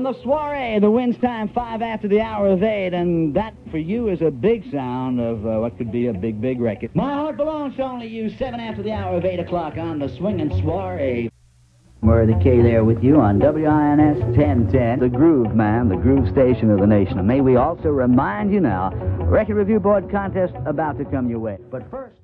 the soiree. The wind's time 5 after the hour of 8, and that for you is a big sound of what could be a big, big record. My heart belongs to only you. 7 after the hour of 8 o'clock on the swinging soiree. Murray the K there with you on WINS 1010, the Groove, man, the Groove station of the nation. And may we also remind you now, Record Review Board contest about to come your way. But first...